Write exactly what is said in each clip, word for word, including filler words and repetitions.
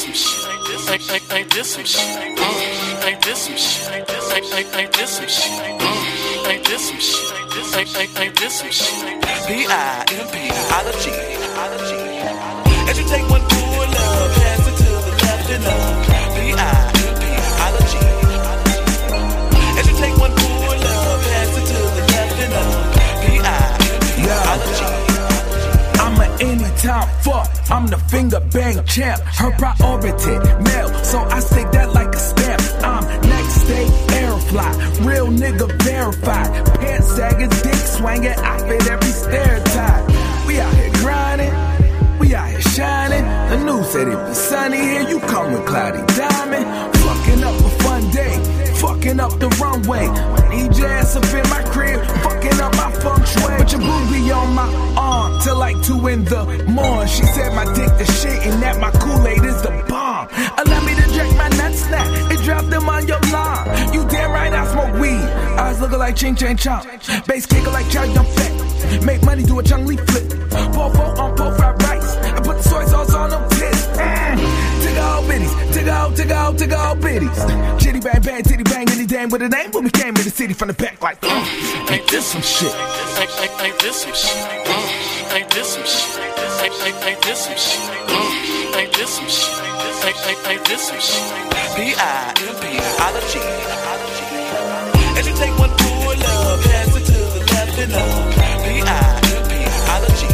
some shit. I, I, I did some shit. I did some shit. I, I, I did some shit. I did some shit. I, I, I did some shit. B I M P, ology. As you take one pull up, pass it to the left and up. B I M P, ology. As you take one pull up, pass it to the left and up. B I M P, ology. I'm an anytime fuck, I'm the finger bang champ. Her priority, male, so I stick that like a stamp. I'm next day air fly, real nigga verified. Pants sagging, dick swinging, I fit every stereotype. We out here grinding, we out here shining. The news said it be sunny here, you come with cloudy diamond. Fucking up a fun day, fucking up the runway. Need your ass up in my crib, fucking up my feng shui. Put your booty on my arm till like two in the morning. She said my dick the shit and that my Kool-Aid is the bomb. Allow me to drink my nuts snap and drop them on your lawn. You damn right I smoke weed. Eyes looking like ching chang chomp. Bass kicker like Charlie Dump Fat. Make money do a Chung Lee flip. Pour four on pour fried rice. I put the soy sauce on them tits. Mm. Tigga old bitties, tigga old, tigga old, tigga old bitties. Chitty bang bang, titty bang, any damn with a name. When we came in the city from the back like, mm. I did some shit. I, I, I did some shit. I did some shit. I, I, I did some shit. I did some shit. I, I, I did some shit. B I M P, ology. As you take one pull up, pass it to the left and up. B I M P, ology.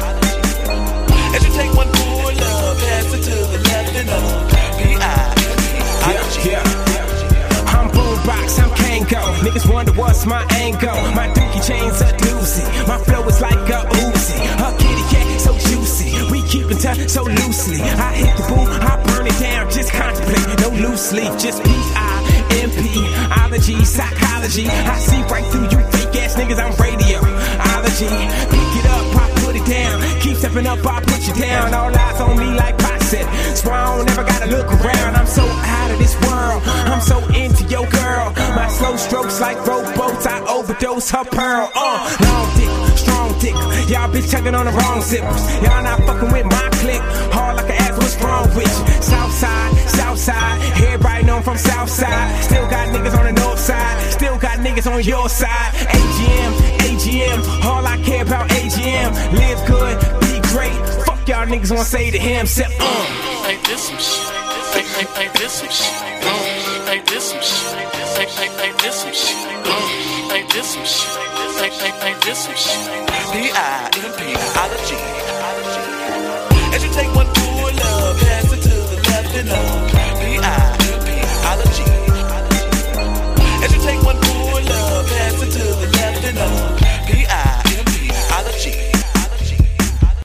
As you take one pull up, pass it to the left and up. B I M P, ology. Yeah, yeah. I'm boombox, I'm Kango. Niggas wonder what's my angle. My dookie chains are doozy. My flow is like a Uzi. Her kitty cat so juicy. We keep in touch so loosely. I hit the boom, I burn it down. Just contemplate, no loose leaf. Just P I M P, ology, psychology. I see right through you fake ass niggas. I'm radiology. Pick it up, I put it down. Keep stepping up, I put you down. All eyes on me like Pop said. Strong, never gotta look around. I'm so out of this world. I'm so into your girl. My slow strokes like rowboats. I overdose her pearl. Uh, long dick, strong dick. Y'all bitch chugging on the wrong zippers. Y'all not fucking with my clique. Hard like an ass, what's wrong with you? Southside, Southside. Everybody know I'm from Southside. Still got niggas on the north side. Still got niggas on your side. A G M, A G M. All I care about A G M. Live good, be great. Fuck y'all niggas wanna say to him. Say, uh. I did some shit. I, I, I did some shit. I did some shit. I, I, I did some shit. I did some shit. I, I, I did some shit. B I M P, ology. As you take one